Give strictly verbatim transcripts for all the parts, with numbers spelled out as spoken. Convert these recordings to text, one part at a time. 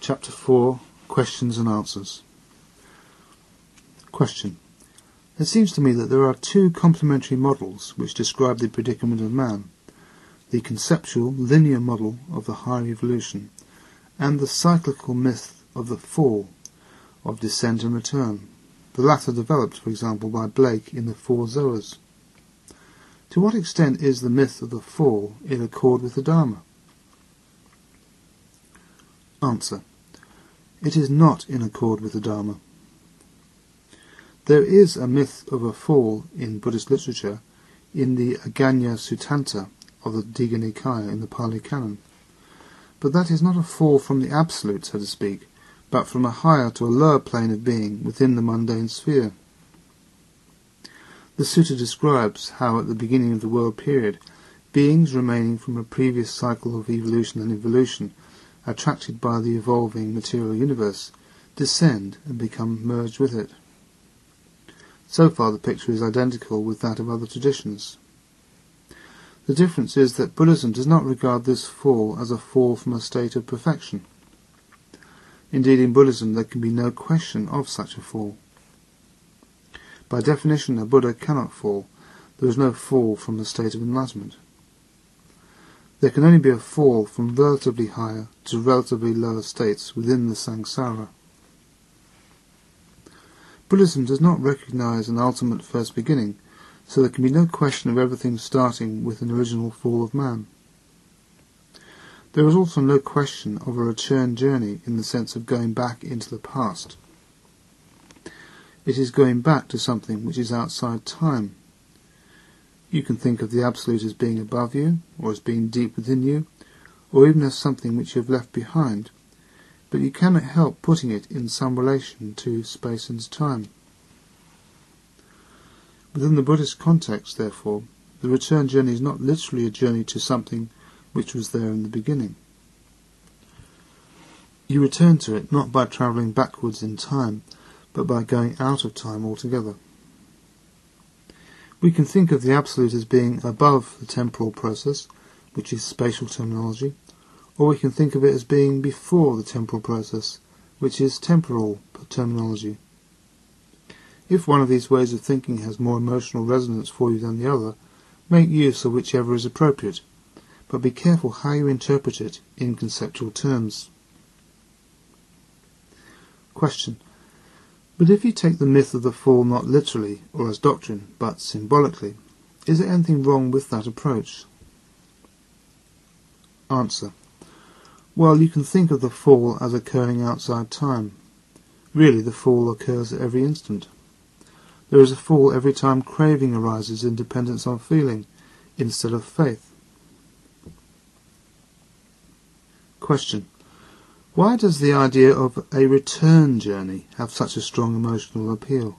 Chapter four. Questions and Answers. Question. It seems to me that there are two complementary models which describe the predicament of man: the conceptual, linear model of the higher evolution, and the cyclical myth of the fall, of descent and return, the latter developed, for example, by Blake in The Four Zoas. To what extent is the myth of the fall in accord with the Dharma? Answer. It is not in accord with the Dharma. There is a myth of a fall in Buddhist literature in the Aganya Suttanta of the Digha Nikaya in the Pali Canon, but that is not a fall from the absolute, so to speak, but from a higher to a lower plane of being within the mundane sphere. The sutta describes how at the beginning of the world period, beings remaining from a previous cycle of evolution and involution, attracted by the evolving material universe, descend and become merged with it. So far the picture is identical with that of other traditions. The difference is that Buddhism does not regard this fall as a fall from a state of perfection. Indeed, in Buddhism there can be no question of such a fall. By definition, a Buddha cannot fall. There is no fall from the state of enlightenment. There can only be a fall from relatively higher to relatively lower states within the samsara. Buddhism does not recognize an ultimate first beginning, so there can be no question of everything starting with an original fall of man. There is also no question of a return journey in the sense of going back into the past. It is going back to something which is outside time. You can think of the Absolute as being above you, or as being deep within you, or even as something which you have left behind, but you cannot help putting it in some relation to space and time. Within the Buddhist context, therefore, the return journey is not literally a journey to something which was there in the beginning. You return to it not by travelling backwards in time, but by going out of time altogether. We can think of the Absolute as being above the temporal process, which is spatial terminology, or we can think of it as being before the temporal process, which is temporal terminology. If one of these ways of thinking has more emotional resonance for you than the other, make use of whichever is appropriate, but be careful how you interpret it in conceptual terms. Question. But if you take the myth of the fall not literally or as doctrine, but symbolically, is there anything wrong with that approach? Answer. Well, you can think of the fall as occurring outside time. Really, the fall occurs at every instant. There is a fall every time craving arises in dependence on feeling, instead of faith. Question. Why does the idea of a return journey have such a strong emotional appeal?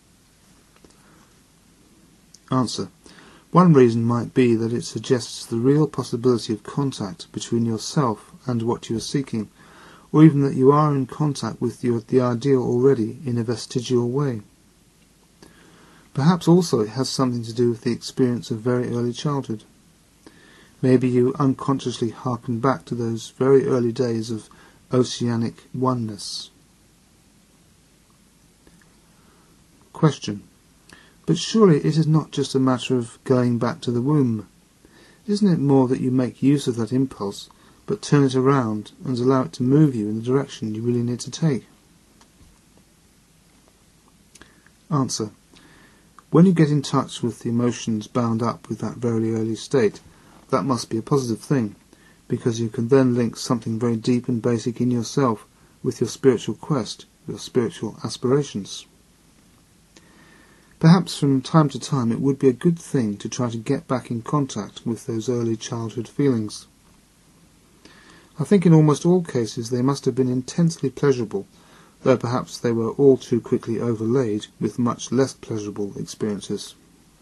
Answer. One reason might be that it suggests the real possibility of contact between yourself and what you are seeking, or even that you are in contact with your, the ideal already in a vestigial way. Perhaps also it has something to do with the experience of very early childhood. Maybe you unconsciously hearken back to those very early days of oceanic oneness. Question. But surely it is not just a matter of going back to the womb. Isn't it more that you make use of that impulse, but turn it around and allow it to move you in the direction you really need to take? Answer. When you get in touch with the emotions bound up with that very early state, that must be a positive thing, because you can then link something very deep and basic in yourself with your spiritual quest, your spiritual aspirations. Perhaps from time to time it would be a good thing to try to get back in contact with those early childhood feelings. I think in almost all cases they must have been intensely pleasurable, though perhaps they were all too quickly overlaid with much less pleasurable experiences.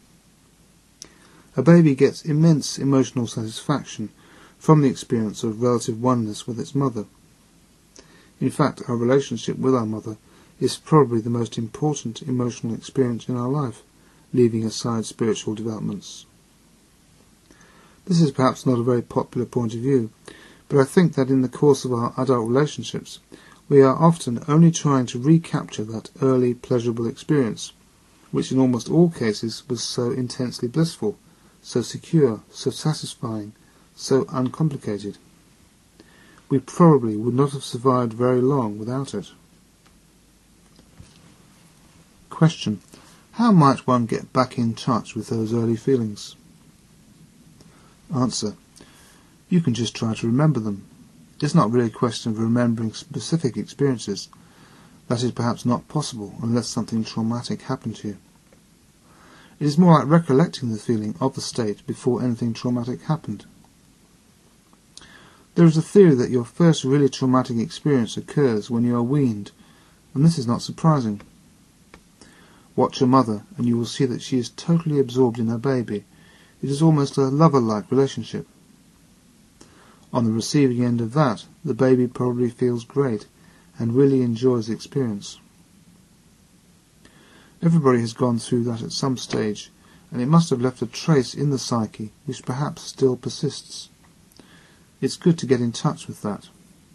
A baby gets immense emotional satisfaction from the experience of relative oneness with its mother. In fact, our relationship with our mother is probably the most important emotional experience in our life, leaving aside spiritual developments. This is perhaps not a very popular point of view, but I think that in the course of our adult relationships, we are often only trying to recapture that early pleasurable experience, which in almost all cases was so intensely blissful, so secure, so satisfying, so uncomplicated. We probably would not have survived very long without it. Question: how might one get back in touch with those early feelings? Answer: you can just try to remember them. It's not really a question of remembering specific experiences. That is perhaps not possible unless something traumatic happened to you. It is more like recollecting the feeling of the state before anything traumatic happened. There is a theory that your first really traumatic experience occurs when you are weaned, and this is not surprising. Watch your mother, and you will see that she is totally absorbed in her baby. It is almost a lover-like relationship. On the receiving end of that, the baby probably feels great and really enjoys the experience. Everybody has gone through that at some stage, and it must have left a trace in the psyche which perhaps still persists. It's good to get in touch with that.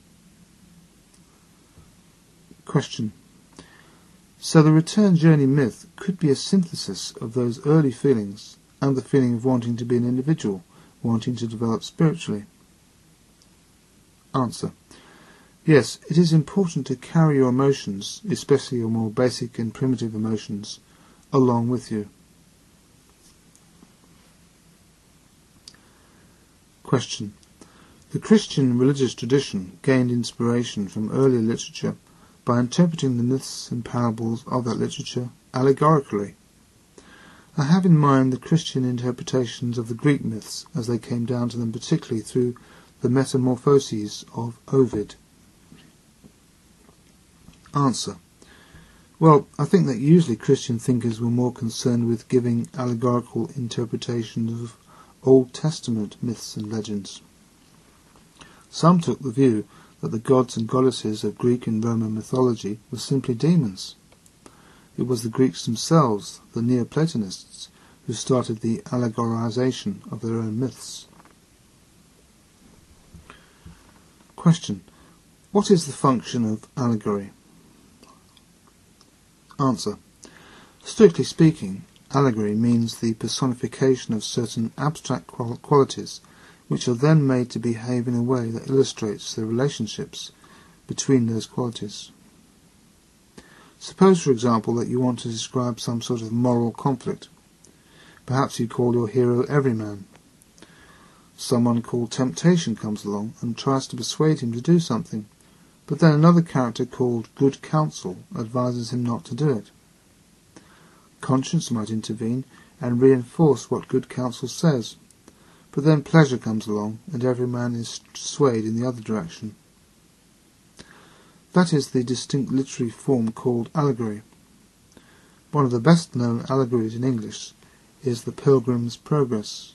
Question: so the return journey myth could be a synthesis of those early feelings and the feeling of wanting to be an individual, wanting to develop spiritually? Answer: yes, it is important to carry your emotions, especially your more basic and primitive emotions, along with you. Question: the Christian religious tradition gained inspiration from earlier literature by interpreting the myths and parables of that literature allegorically. I have in mind the Christian interpretations of the Greek myths as they came down to them, particularly through the Metamorphoses of Ovid. Answer: well, I think that usually Christian thinkers were more concerned with giving allegorical interpretations of Old Testament myths and legends. Some took the view that the gods and goddesses of Greek and Roman mythology were simply demons. It was the Greeks themselves, the Neoplatonists, who started the allegorization of their own myths. Question: what is the function of allegory? Answer: strictly speaking, allegory means the personification of certain abstract qual- qualities which are then made to behave in a way that illustrates the relationships between those qualities. Suppose, for example, that you want to describe some sort of moral conflict. Perhaps you call your hero Everyman. Someone called Temptation comes along and tries to persuade him to do something, but then another character called Good Counsel advises him not to do it. Conscience might intervene and reinforce what Good Counsel says, but then pleasure comes along and Everyman is swayed in the other direction. That is the distinct literary form called allegory. One of the best known allegories in English is The Pilgrim's Progress.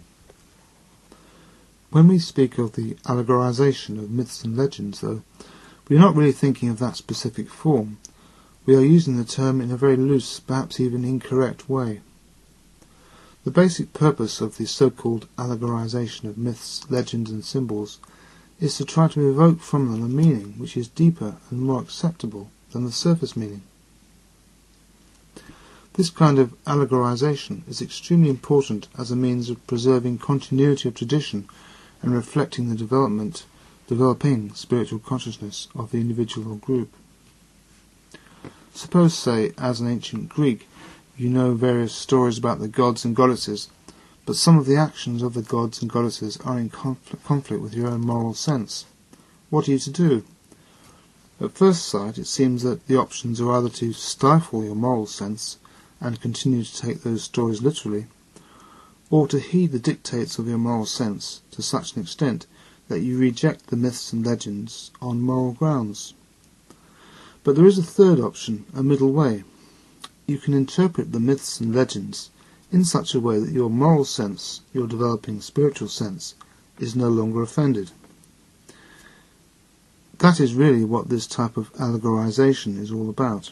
When we speak of the allegorization of myths and legends, though, we are not really thinking of that specific form. We are using the term in a very loose, perhaps even incorrect way. The basic purpose of the so-called allegorization of myths, legends and symbols is to try to evoke from them a meaning which is deeper and more acceptable than the surface meaning. This kind of allegorization is extremely important as a means of preserving continuity of tradition and reflecting the development, developing spiritual consciousness of the individual or group. Suppose, say, as an ancient Greek, you know various stories about the gods and goddesses, but some of the actions of the gods and goddesses are in conflict, conflict with your own moral sense. What are you to do? At first sight, it seems that the options are either to stifle your moral sense and continue to take those stories literally, or to heed the dictates of your moral sense to such an extent that you reject the myths and legends on moral grounds. But there is a third option, a middle way. You can interpret the myths and legends in such a way that your moral sense, your developing spiritual sense, is no longer offended. That is really what this type of allegorization is all about.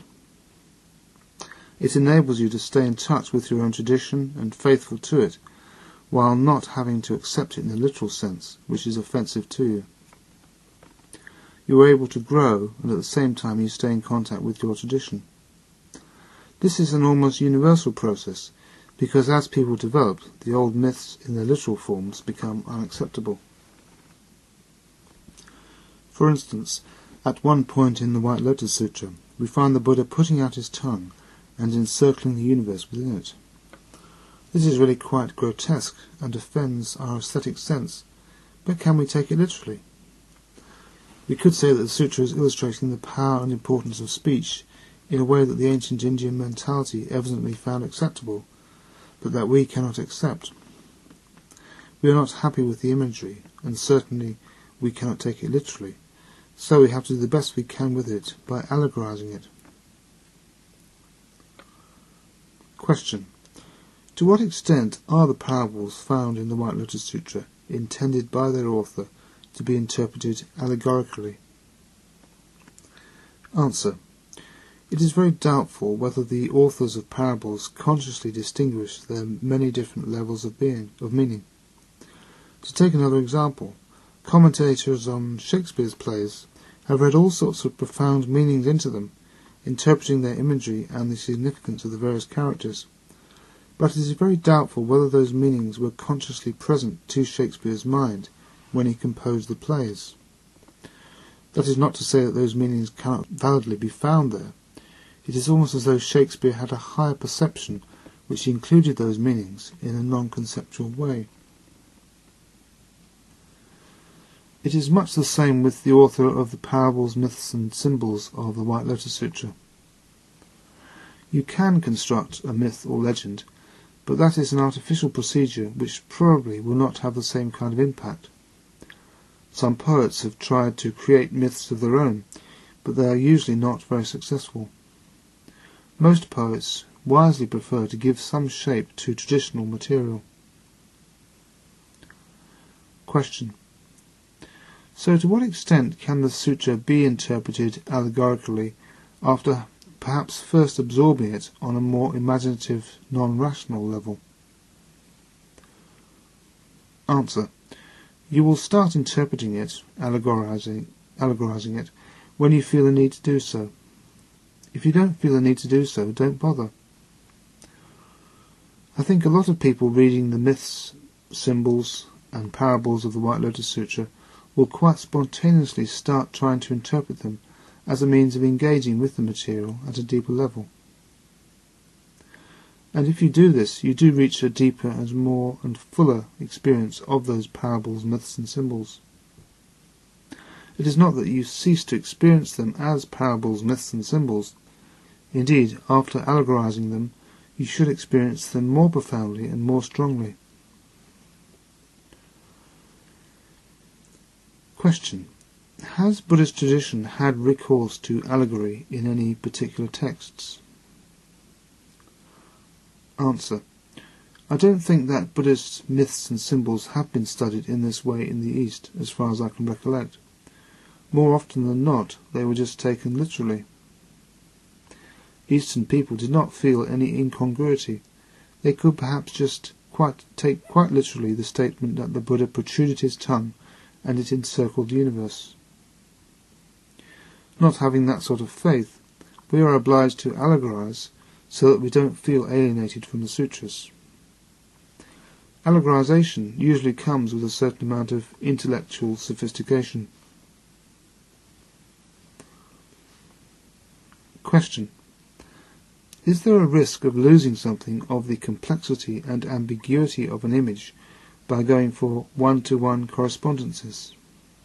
It enables you to stay in touch with your own tradition and faithful to it, while not having to accept it in a literal sense, which is offensive to you. you are able to grow, and at the same time you stay in contact with your tradition. This is an almost universal process, because as people develop, the old myths in their literal forms become unacceptable. For instance, at one point in the White Lotus Sutra, we find the Buddha putting out his tongue and encircling the universe within it. This is really quite grotesque and offends our aesthetic sense, but can we take it literally? We could say that the sutra is illustrating the power and importance of speech in a way that the ancient Indian mentality evidently found acceptable, but that we cannot accept. We are not happy with the imagery, and certainly we cannot take it literally, so we have to do the best we can with it by allegorizing it. Question. To what extent are the parables found in the White Lotus Sutra intended by their author to be interpreted allegorically? Answer. It is very doubtful whether the authors of parables consciously distinguish their many different levels of being, of meaning. To take another example, commentators on Shakespeare's plays have read all sorts of profound meanings into them, interpreting their imagery and the significance of the various characters. But it is very doubtful whether those meanings were consciously present to Shakespeare's mind when he composed the plays. That is not to say that those meanings cannot validly be found there. It is almost as though Shakespeare had a higher perception which included those meanings in a non-conceptual way. It is much the same with the author of the parables, myths and symbols of the White Lotus Sutra. You can construct a myth or legend, but that is an artificial procedure which probably will not have the same kind of impact. Some poets have tried to create myths of their own, but they are usually not very successful. Most poets wisely prefer to give some shape to traditional material. Question. So to what extent can the sutra be interpreted allegorically after perhaps first absorbing it on a more imaginative, non-rational level? Answer. You will start interpreting it, allegorizing, allegorizing it, when you feel the need to do so. If you don't feel the need to do so, don't bother. I think a lot of people reading the myths, symbols and parables of the White Lotus Sutra will quite spontaneously start trying to interpret them as a means of engaging with the material at a deeper level. And if you do this, you do reach a deeper and more and fuller experience of those parables, myths and symbols. It is not that you cease to experience them as parables, myths and symbols. Indeed, after allegorizing them, you should experience them more profoundly and more strongly. Question. Has Buddhist tradition had recourse to allegory in any particular texts? Answer. I don't think that Buddhist myths and symbols have been studied in this way in the East, as far as I can recollect. More often than not, they were just taken literally. Eastern people did not feel any incongruity. They could perhaps just quite take quite literally the statement that the Buddha protruded his tongue and it encircled the universe. Not having that sort of faith, we are obliged to allegorize so that we don't feel alienated from the sutras. Allegorization usually comes with a certain amount of intellectual sophistication. Question. Is there a risk of losing something of the complexity and ambiguity of an image by going for one-to-one correspondences?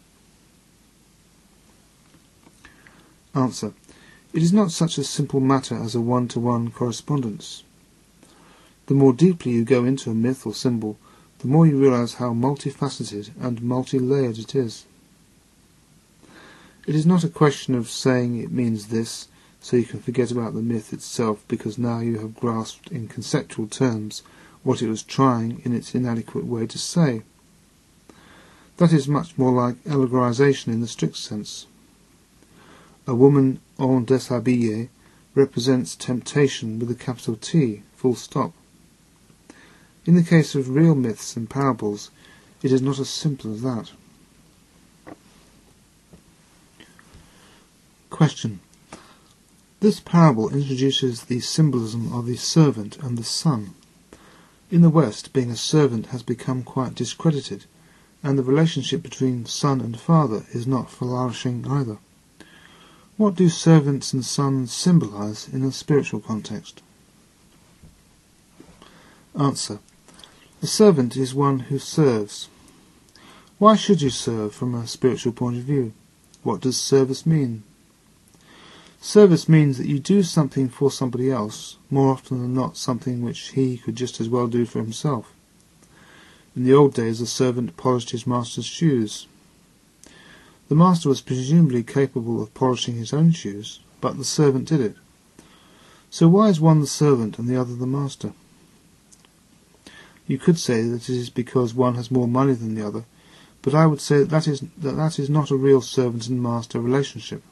Answer. It is not such a simple matter as a one-to-one correspondence. The more deeply you go into a myth or symbol, the more you realize how multifaceted and multi-layered it is. It is not a question of saying it means this, so you can forget about the myth itself because now you have grasped in conceptual terms what it was trying in its inadequate way to say. That is much more like allegorization in the strict sense. A woman en déshabillé represents temptation with a capital T, full stop. In the case of real myths and parables, it is not as simple as that. Question. This parable introduces the symbolism of the servant and the son. In the West, being a servant has become quite discredited, and the relationship between son and father is not flourishing either. What do servants and sons symbolize in a spiritual context? Answer. A servant is one who serves. Why should you serve from a spiritual point of view? What does service mean? Service means that you do something for somebody else, more often than not something which he could just as well do for himself. In the old days, a servant polished his master's shoes. The master was presumably capable of polishing his own shoes, but the servant did it. So why is one the servant and the other the master? You could say that it is because one has more money than the other, but I would say that that is, that that is not a real servant and master relationship.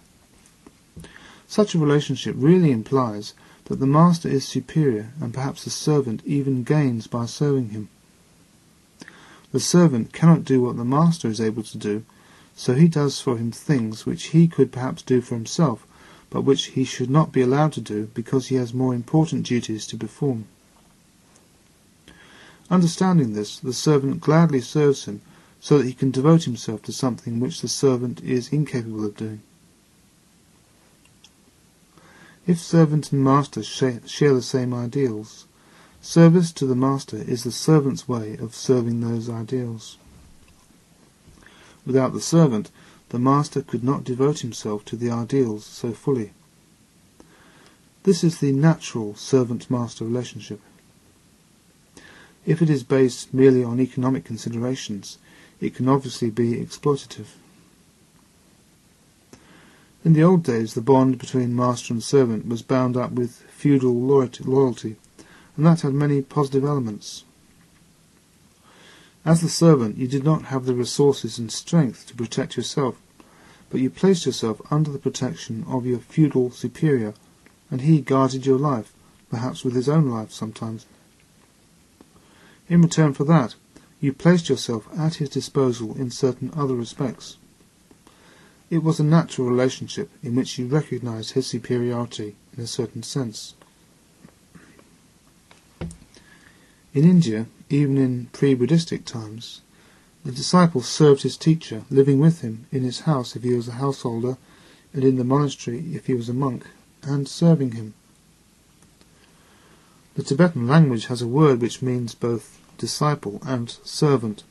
Such a relationship really implies that the master is superior, and perhaps the servant even gains by serving him. The servant cannot do what the master is able to do, so he does for him things which he could perhaps do for himself, but which he should not be allowed to do because he has more important duties to perform. Understanding this, the servant gladly serves him, so that he can devote himself to something which the servant is incapable of doing. If servant and master share the same ideals, service to the master is the servant's way of serving those ideals. Without the servant, the master could not devote himself to the ideals so fully. This is the natural servant-master relationship. If it is based merely on economic considerations, it can obviously be exploitative. In the old days, the bond between master and servant was bound up with feudal loyalty, and that had many positive elements. As the servant, you did not have the resources and strength to protect yourself, but you placed yourself under the protection of your feudal superior, and he guarded your life, perhaps with his own life sometimes. In return for that, you placed yourself at his disposal in certain other respects. It was a natural relationship in which you recognized his superiority in a certain sense. In India, even in pre-Buddhistic times, the disciple served his teacher, living with him in his house if he was a householder, and in the monastery if he was a monk, and serving him. The Tibetan language has a word which means both disciple and servant.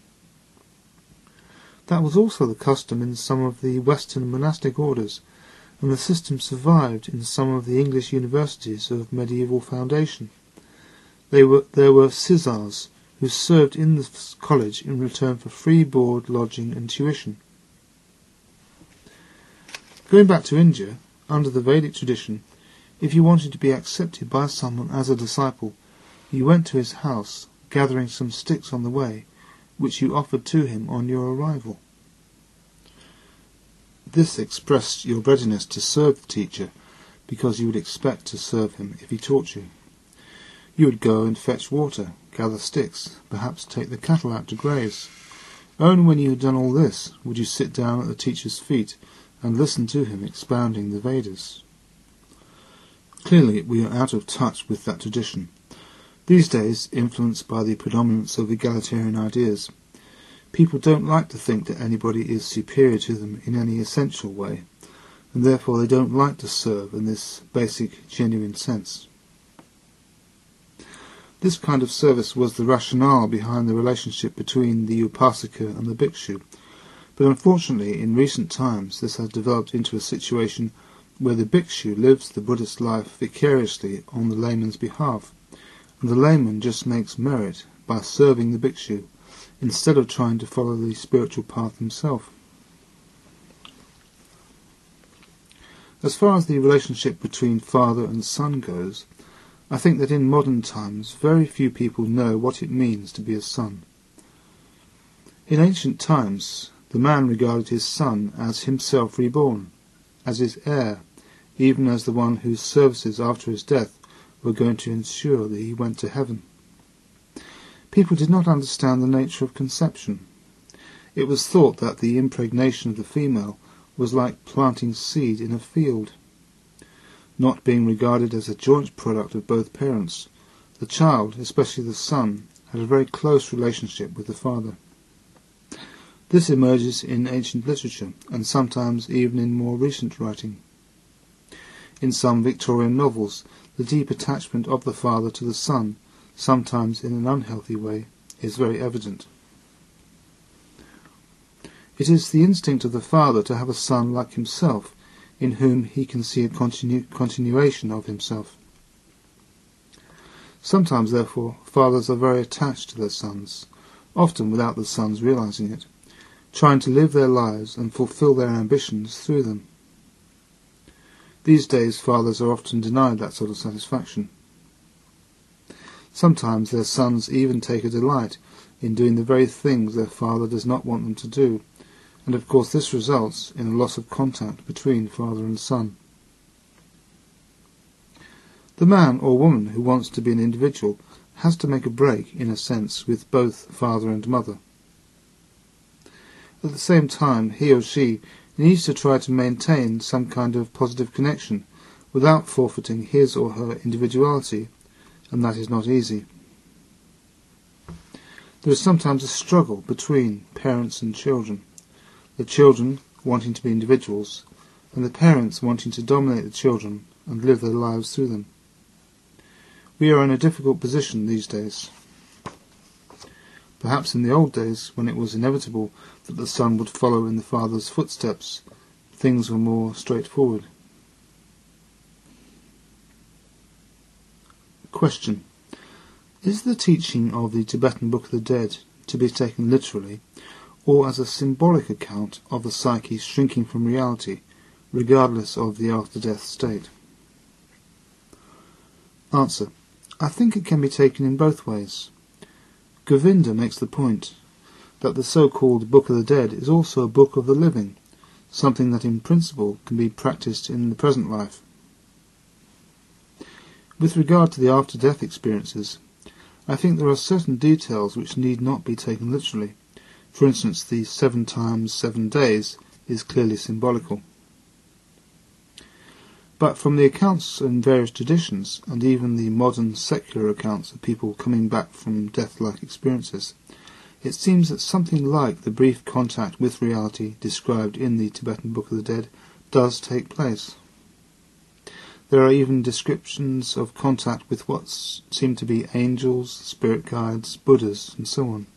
That was also the custom in some of the Western monastic orders, and the system survived in some of the English universities of medieval foundation. They were, there were sizars who served in the college in return for free board, lodging and tuition. Going back to India, under the Vedic tradition, if you wanted to be accepted by someone as a disciple, you went to his house, gathering some sticks on the way, which you offered to him on your arrival. This expressed your readiness to serve the teacher, because you would expect to serve him if he taught you. You would go and fetch water, gather sticks, perhaps take the cattle out to graze. Only when you had done all this would you sit down at the teacher's feet and listen to him expounding the Vedas. Clearly we are out of touch with that tradition. These days, influenced by the predominance of egalitarian ideas, people don't like to think that anybody is superior to them in any essential way, and therefore they don't like to serve in this basic, genuine sense. This kind of service was the rationale behind the relationship between the upasaka and the bhikshu, but unfortunately in recent times this has developed into a situation where the bhikshu lives the Buddhist life vicariously on the layman's behalf, and the layman just makes merit by serving the bhikshu, instead of trying to follow the spiritual path himself. As far as the relationship between father and son goes, I think that in modern times very few people know what it means to be a son. In ancient times, the man regarded his son as himself reborn, as his heir, even as the one whose services after his death were going to ensure that he went to heaven. People did not understand the nature of conception. It was thought that the impregnation of the female was like planting seed in a field. Not being regarded as a joint product of both parents, the child, especially the son, had a very close relationship with the father. This emerges in ancient literature, and sometimes even in more recent writing. In some Victorian novels, the deep attachment of the father to the son, sometimes in an unhealthy way, is very evident. It is the instinct of the father to have a son like himself, in whom he can see a continu- continuation of himself. Sometimes, therefore, fathers are very attached to their sons, often without the sons realizing it, trying to live their lives and fulfill their ambitions through them. These days, fathers are often denied that sort of satisfaction. Sometimes their sons even take a delight in doing the very things their father does not want them to do, and of course this results in a loss of contact between father and son. The man or woman who wants to be an individual has to make a break, in a sense, with both father and mother. At the same time, he or she needs to try to maintain some kind of positive connection without forfeiting his or her individuality, and that is not easy. There is sometimes a struggle between parents and children, the children wanting to be individuals, and the parents wanting to dominate the children and live their lives through them. We are in a difficult position these days. Perhaps in the old days, when it was inevitable that the son would follow in the father's footsteps, things were more straightforward. Question: is the teaching of the Tibetan Book of the Dead to be taken literally, or as a symbolic account of the psyche shrinking from reality, regardless of the after-death state? Answer: I think it can be taken in both ways. Govinda makes the point that the so-called Book of the Dead is also a book of the living, something that in principle can be practiced in the present life. With regard to the after-death experiences, I think there are certain details which need not be taken literally. For instance, the seven times seven days is clearly symbolical. But from the accounts in various traditions, and even the modern secular accounts of people coming back from death-like experiences, it seems that something like the brief contact with reality described in the Tibetan Book of the Dead does take place. There are even descriptions of contact with what seem to be angels, spirit guides, Buddhas, and so on.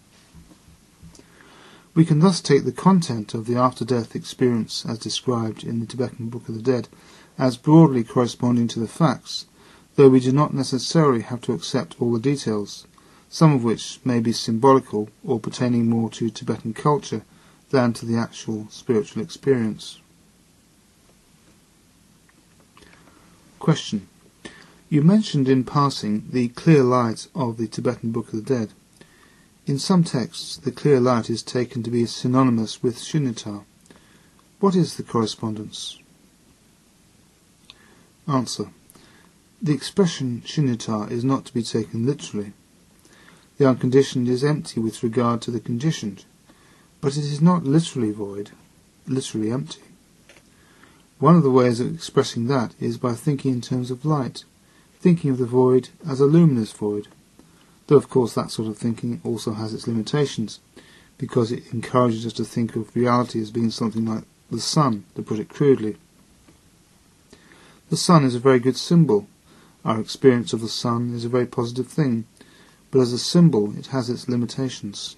We can thus take the content of the after-death experience as described in the Tibetan Book of the Dead as broadly corresponding to the facts, though we do not necessarily have to accept all the details, some of which may be symbolical or pertaining more to Tibetan culture than to the actual spiritual experience. Question: you mentioned in passing the clear light of the Tibetan Book of the Dead. In some texts, the clear light is taken to be synonymous with shunyata. What is the correspondence? Answer: the expression shunyata is not to be taken literally. The unconditioned is empty with regard to the conditioned, but it is not literally void, literally empty. One of the ways of expressing that is by thinking in terms of light, thinking of the void as a luminous void, though of course that sort of thinking also has its limitations, because it encourages us to think of reality as being something like the sun, to put it crudely. The sun is a very good symbol. Our experience of the sun is a very positive thing, but as a symbol it has its limitations.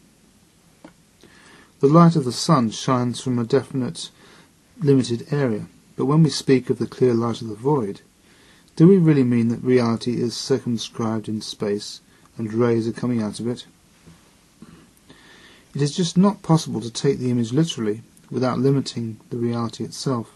The light of the sun shines from a definite, limited area, but when we speak of the clear light of the void, do we really mean that reality is circumscribed in space and rays are coming out of it? It is just not possible to take the image literally without limiting the reality itself.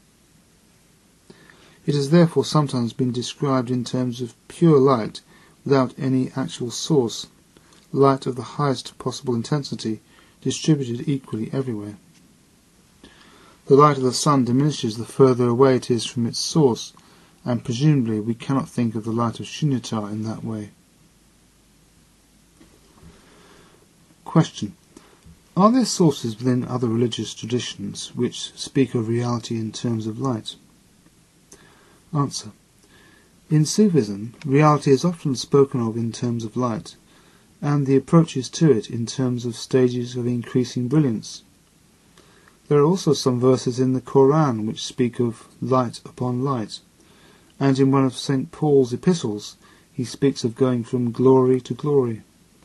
It has therefore sometimes been described in terms of pure light without any actual source, light of the highest possible intensity distributed equally everywhere. The light of the sun diminishes the further away it is from its source, and presumably we cannot think of the light of shunyata in that way. Question: Are there sources within other religious traditions which speak of reality in terms of light? Answer. In Sufism, reality is often spoken of in terms of light, and the approaches to it in terms of stages of increasing brilliance. There are also some verses in the Quran which speak of light upon light, and in one of Saint Paul's epistles he speaks of going from glory to glory.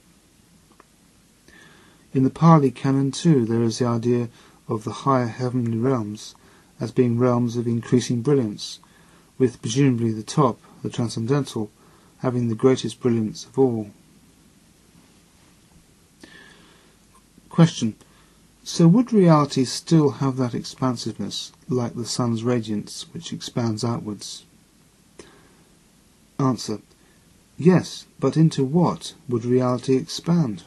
In the Pali Canon too there is the idea of the higher heavenly realms as being realms of increasing brilliance, with presumably the top, the transcendental, having the greatest brilliance of all. Question. So would reality still have that expansiveness, like the sun's radiance, which expands outwards? Answer. Yes, but into what would reality expand?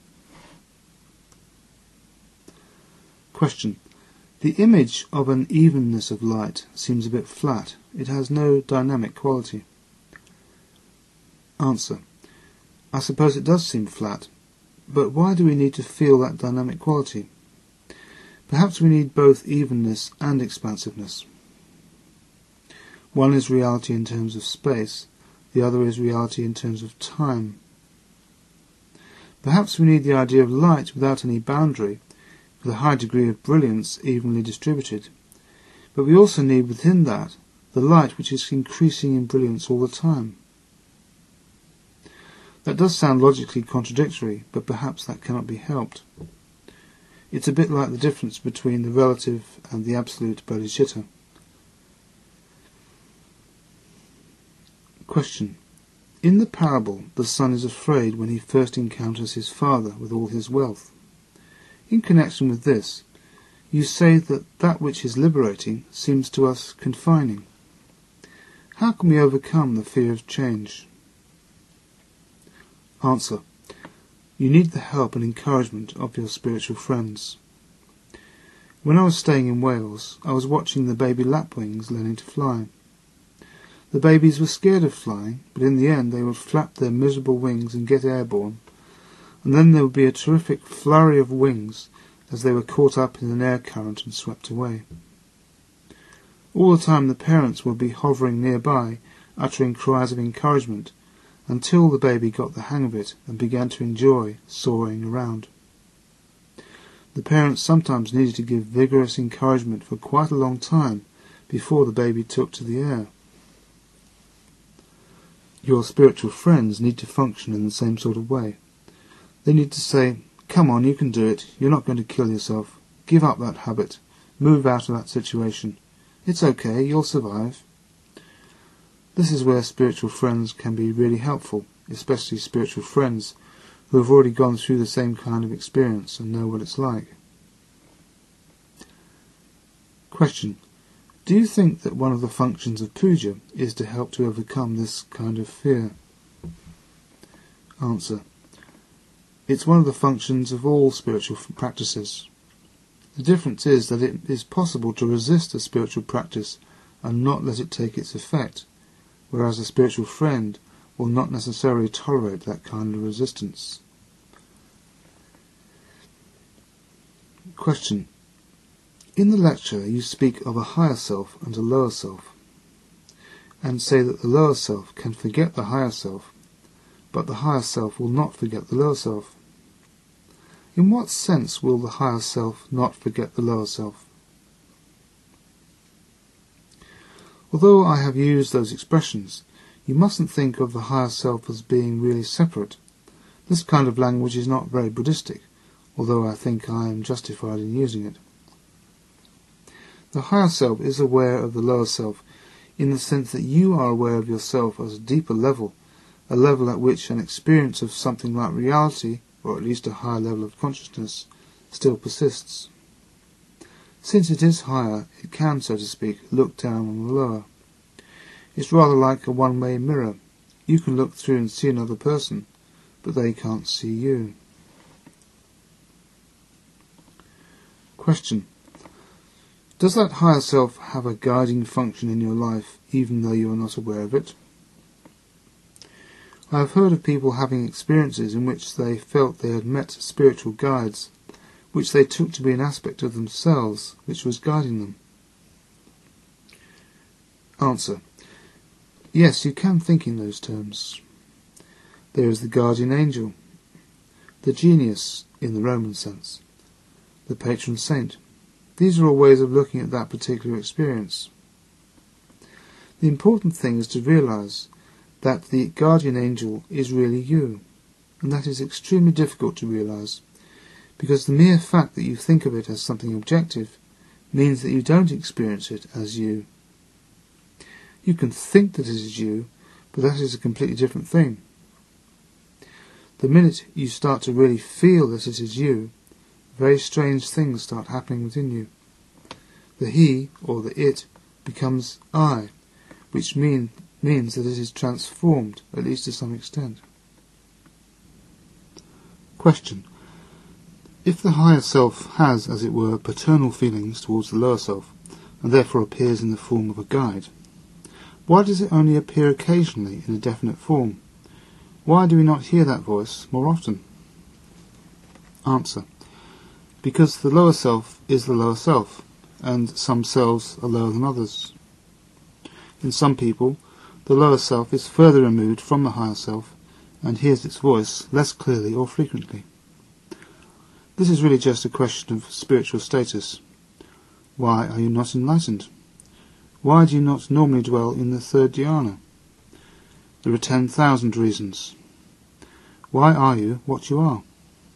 Question. The image of an evenness of light seems a bit flat. It has no dynamic quality. Answer. I suppose it does seem flat, but why do we need to feel that dynamic quality? Perhaps we need both evenness and expansiveness. One is reality in terms of space, the other is reality in terms of time. Perhaps we need the idea of light without any boundary, with a high degree of brilliance evenly distributed, but we also need within that the light which is increasing in brilliance all the time. That does sound logically contradictory, but perhaps that cannot be helped. It's a bit like the difference between the relative and the absolute bodhicitta. Question. In the parable, the son is afraid when he first encounters his father with all his wealth. In connection with this, you say that that which is liberating seems to us confining. How can we overcome the fear of change? Answer. You need the help and encouragement of your spiritual friends. When I was staying in Wales, I was watching the baby lapwings learning to fly. The babies were scared of flying, but in the end they would flap their miserable wings and get airborne, and then there would be a terrific flurry of wings as they were caught up in an air current and swept away. All the time the parents would be hovering nearby, uttering cries of encouragement, until the baby got the hang of it and began to enjoy soaring around. The parents sometimes needed to give vigorous encouragement for quite a long time before the baby took to the air. Your spiritual friends need to function in the same sort of way. They need to say, "Come on, you can do it. You're not going to kill yourself. Give up that habit. Move out of that situation. It's okay, you'll survive." This is where spiritual friends can be really helpful, especially spiritual friends who have already gone through the same kind of experience and know what it's like. Question. Do you think that one of the functions of puja is to help to overcome this kind of fear? Answer. It's one of the functions of all spiritual practices. The difference is that it is possible to resist a spiritual practice and not let it take its effect, whereas a spiritual friend will not necessarily tolerate that kind of resistance. Question. In the lecture you speak of a higher self and a lower self, and say that the lower self can forget the higher self, but the higher self will not forget the lower self. In what sense will the higher self not forget the lower self? Although I have used those expressions, you mustn't think of the higher self as being really separate. This kind of language is not very Buddhistic, although I think I am justified in using it. The higher self is aware of the lower self in the sense that you are aware of yourself as a deeper level, a level at which an experience of something like reality, or at least a higher level of consciousness, still persists. Since it is higher, it can, so to speak, look down on the lower. It's rather like a one-way mirror. You can look through and see another person, but they can't see you. Question. Does that higher self have a guiding function in your life, even though you are not aware of it? I have heard of people having experiences in which they felt they had met spiritual guides, which they took to be an aspect of themselves which was guiding them? Answer. Yes, you can think in those terms. There is the guardian angel, the genius in the Roman sense, the patron saint. These are all ways of looking at that particular experience. The important thing is to realize that the guardian angel is really you, and that is extremely difficult to realize, because the mere fact that you think of it as something objective means that you don't experience it as you. You can think that it is you, but that is a completely different thing. The minute you start to really feel that it is you, very strange things start happening within you. The he, or the it, becomes I, which mean, means that it is transformed, at least to some extent. Question. If the higher self has, as it were, paternal feelings towards the lower self, and therefore appears in the form of a guide, why does it only appear occasionally in a definite form? Why do we not hear that voice more often? Answer. Because the lower self is the lower self, and some selves are lower than others. In some people, the lower self is further removed from the higher self, and hears its voice less clearly or frequently. This is really just a question of spiritual status. Why are you not enlightened? Why do you not normally dwell in the third dhyana? There are ten thousand reasons. Why are you what you are?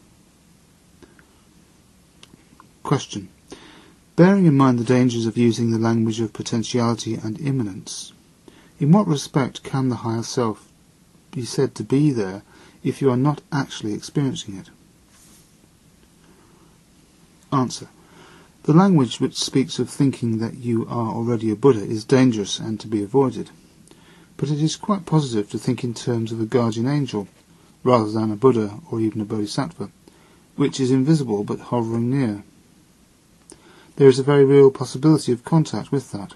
Question. Bearing in mind the dangers of using the language of potentiality and immanence, in what respect can the higher self be said to be there if you are not actually experiencing it? Answer. The language which speaks of thinking that you are already a Buddha is dangerous and to be avoided, but it is quite positive to think in terms of a guardian angel, rather than a Buddha or even a Bodhisattva, which is invisible but hovering near. There is a very real possibility of contact with that.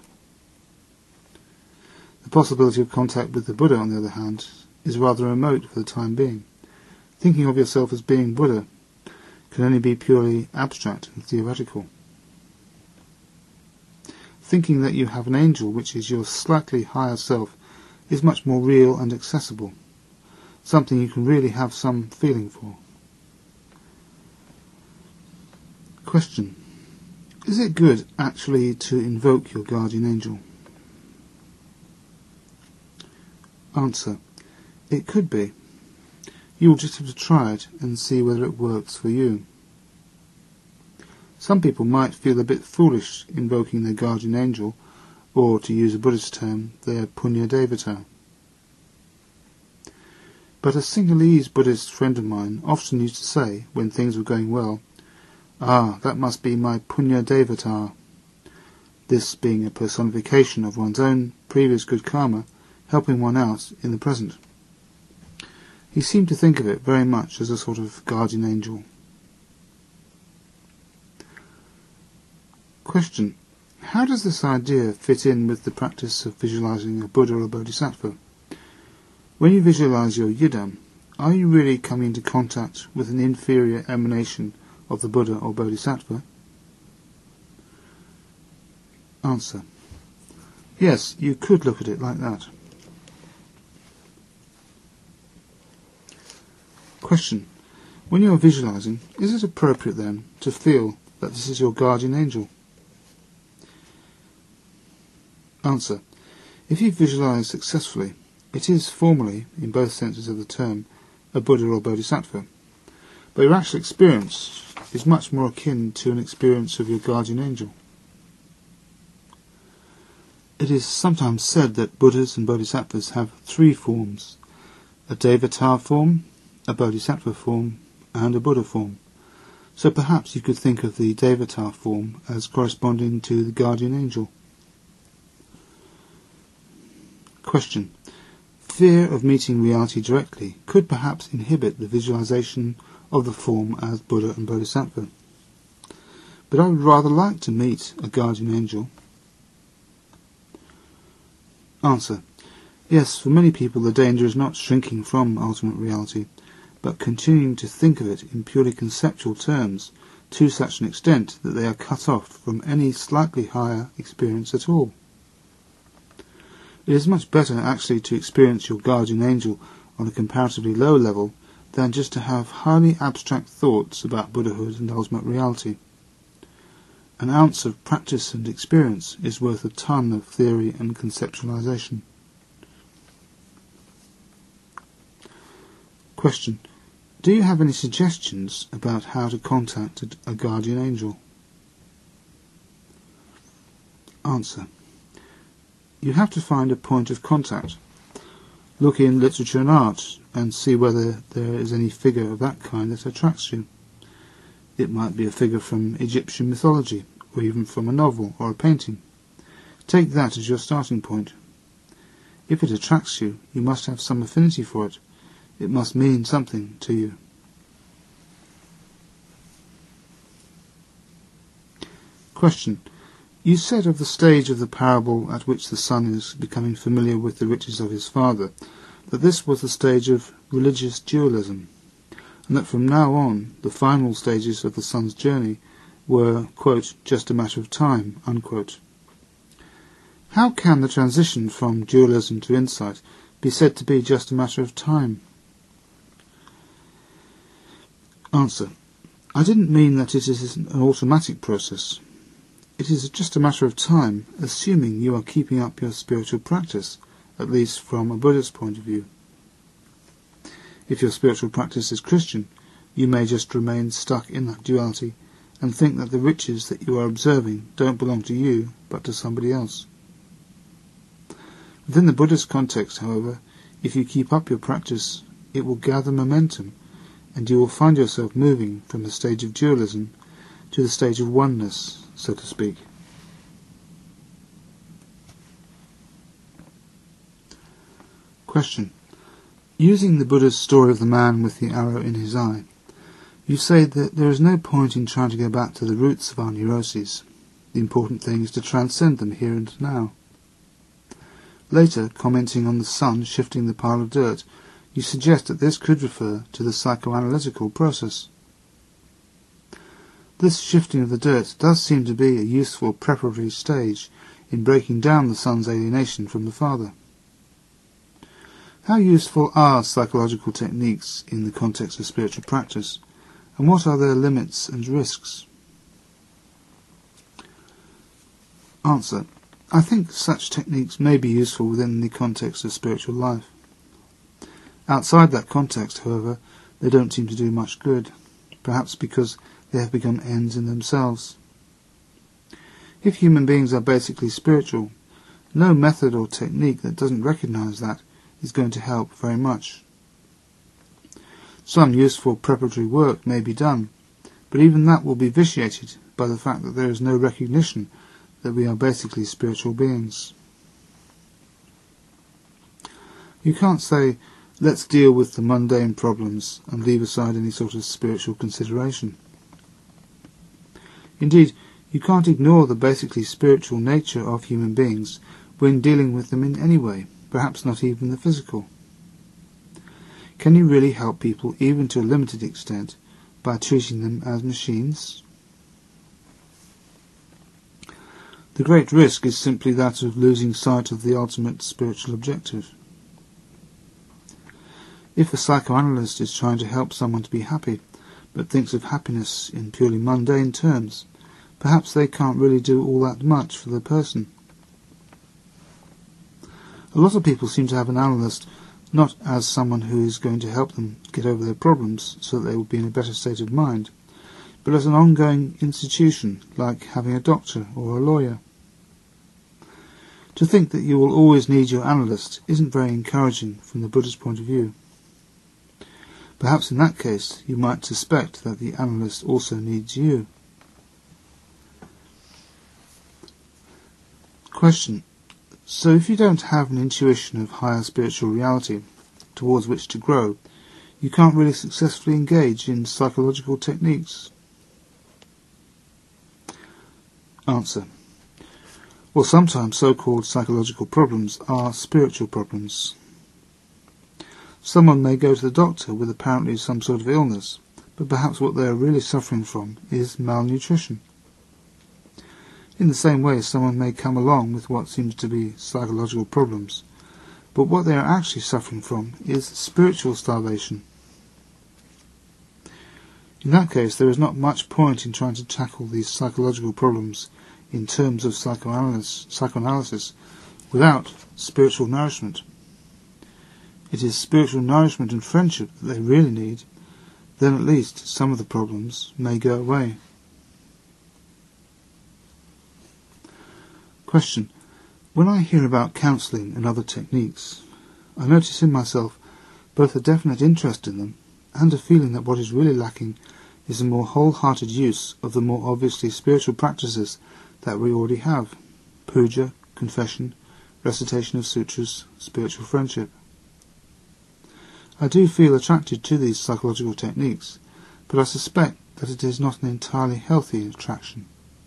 The possibility of contact with the Buddha, on the other hand, is rather remote for the time being. Thinking of yourself as being Buddha can only be purely abstract and theoretical. Thinking that you have an angel which is your slightly higher self is much more real and accessible, something you can really have some feeling for. Question. Is it good actually to invoke your guardian angel? Answer. It could be. You will just have to try it and see whether it works for you. Some people might feel a bit foolish invoking their guardian angel, or, to use a Buddhist term, their punya devata. But a Sinhalese Buddhist friend of mine often used to say, when things were going well, "Ah, that must be my punya devata," this being a personification of one's own previous good karma, helping one out in the present. He seemed to think of it very much as a sort of guardian angel. Question. How does this idea fit in with the practice of visualizing a Buddha or a Bodhisattva? When you visualize your yidam, are you really coming into contact with an inferior emanation of the Buddha or Bodhisattva? Answer. Yes, you could look at it like that. Question. When you are visualizing, is it appropriate then to feel that this is your guardian angel? Answer. If you visualize successfully, it is formally, in both senses of the term, a Buddha or Bodhisattva, but your actual experience is much more akin to an experience of your guardian angel. It is sometimes said that Buddhas and Bodhisattvas have three forms: a Devata form, a Bodhisattva form, and a Buddha form. So perhaps you could think of the Devata form as corresponding to the guardian angel. Question. Fear of meeting reality directly could perhaps inhibit the visualization of the form as Buddha and Bodhisattva. But I would rather like to meet a guardian angel. Answer. Yes, for many people the danger is not shrinking from ultimate reality, but continuing to think of it in purely conceptual terms, to such an extent that they are cut off from any slightly higher experience at all. It is much better actually to experience your guardian angel on a comparatively low level than just to have highly abstract thoughts about Buddhahood and ultimate reality. An ounce of practice and experience is worth a ton of theory and conceptualization. Question: do you have any suggestions about how to contact a guardian angel? Answer: you have to find a point of contact. Look in literature and art and see whether there is any figure of that kind that attracts you. It might be a figure from Egyptian mythology, or even from a novel or a painting. Take that as your starting point. If it attracts you, you must have some affinity for it. It must mean something to you. Question: you said of the stage of the parable at which the son is becoming familiar with the riches of his father, that this was the stage of religious dualism, and that from now on the final stages of the son's journey were, quote, just a matter of time, unquote. How can the transition from dualism to insight be said to be just a matter of time? Answer: I didn't mean that it is an automatic process. It is just a matter of time, assuming you are keeping up your spiritual practice, at least from a Buddhist point of view. If your spiritual practice is Christian, you may just remain stuck in that duality and think that the riches that you are observing don't belong to you, but to somebody else. Within the Buddhist context, however, if you keep up your practice, it will gather momentum, and you will find yourself moving from the stage of dualism to the stage of oneness, so to speak. Question: using the Buddha's story of the man with the arrow in his eye, you say that there is no point in trying to go back to the roots of our neuroses. The important thing is to transcend them here and now. Later, commenting on the sun shifting the pile of dirt, you suggest that this could refer to the psychoanalytical process. This shifting of the dirt does seem to be a useful preparatory stage in breaking down the son's alienation from the father. How useful are psychological techniques in the context of spiritual practice, and what are their limits and risks? Answer: I think such techniques may be useful within the context of spiritual life. Outside that context, however, they don't seem to do much good, perhaps because they have become ends in themselves. If human beings are basically spiritual, no method or technique that doesn't recognize that is going to help very much. Some useful preparatory work may be done, but even that will be vitiated by the fact that there is no recognition that we are basically spiritual beings. You can't say, let's deal with the mundane problems and leave aside any sort of spiritual consideration. Indeed, you can't ignore the basically spiritual nature of human beings when dealing with them in any way, perhaps not even the physical. Can you really help people, even to a limited extent, by treating them as machines? The great risk is simply that of losing sight of the ultimate spiritual objective. If a psychoanalyst is trying to help someone to be happy, but thinks of happiness in purely mundane terms, perhaps they can't really do all that much for the person. A lot of people seem to have an analyst not as someone who is going to help them get over their problems so that they will be in a better state of mind, but as an ongoing institution, like having a doctor or a lawyer. To think that you will always need your analyst isn't very encouraging from the Buddhist point of view. Perhaps in that case you might suspect that the analyst also needs you. Question: so if you don't have an intuition of higher spiritual reality towards which to grow, you can't really successfully engage in psychological techniques? Answer: well, sometimes so-called psychological problems are spiritual problems. Someone may go to the doctor with apparently some sort of illness, but perhaps what they are really suffering from is malnutrition. In the same way, someone may come along with what seems to be psychological problems, but what they are actually suffering from is spiritual starvation. In that case, there is not much point in trying to tackle these psychological problems in terms of psychoanalysis, psychoanalysis without spiritual nourishment. It is spiritual nourishment and friendship that they really need. Then at least some of the problems may go away. Question. When I hear about counselling and other techniques, I notice in myself both a definite interest in them and a feeling that what is really lacking is a more wholehearted use of the more obviously spiritual practices that we already have: puja, confession, recitation of sutras, spiritual friendship. I do feel attracted to these psychological techniques, but I suspect that it is not an entirely healthy attraction.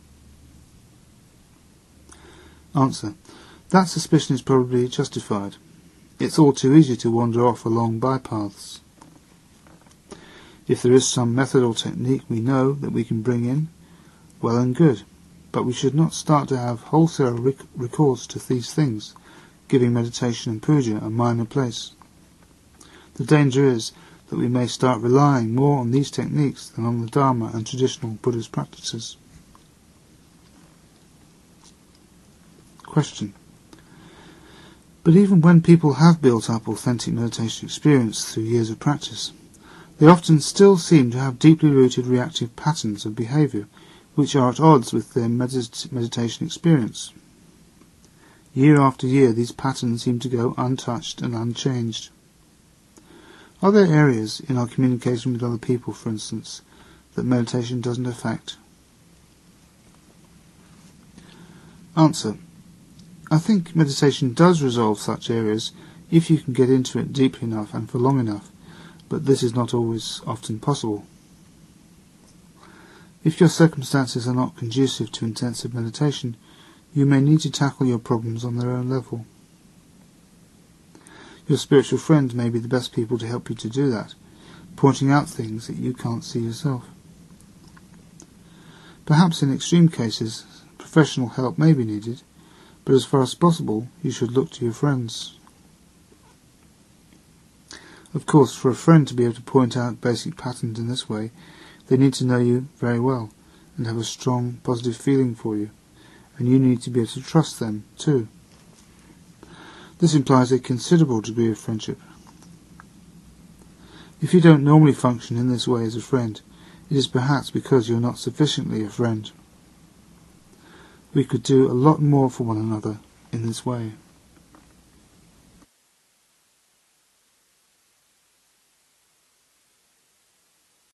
Answer. That suspicion is probably justified. It's all too easy to wander off along bypaths. If there is some method or technique we know that we can bring in, well and good, but we should not start to have wholesale rec recourse to these things, giving meditation and puja a minor place. The danger is that we may start relying more on these techniques than on the Dharma and traditional Buddhist practices. Question. But even when people have built up authentic meditation experience through years of practice, they often still seem to have deeply rooted reactive patterns of behaviour which are at odds with their medit meditation experience. Year after year these patterns seem to go untouched and unchanged. Are there areas in our communication with other people, for instance, that meditation doesn't affect? Answer. I think meditation does resolve such areas if you can get into it deeply enough and for long enough, but this is not always often possible. If your circumstances are not conducive to intensive meditation, you may need to tackle your problems on their own level. Your spiritual friends may be the best people to help you to do that, pointing out things that you can't see yourself. Perhaps in extreme cases, professional help may be needed, but as far as possible, you should look to your friends. Of course, for a friend to be able to point out basic patterns in this way, they need to know you very well and have a strong, positive feeling for you, and you need to be able to trust them too. This implies a considerable degree of friendship. If you don't normally function in this way as a friend, it is perhaps because you are not sufficiently a friend. We could do a lot more for one another in this way.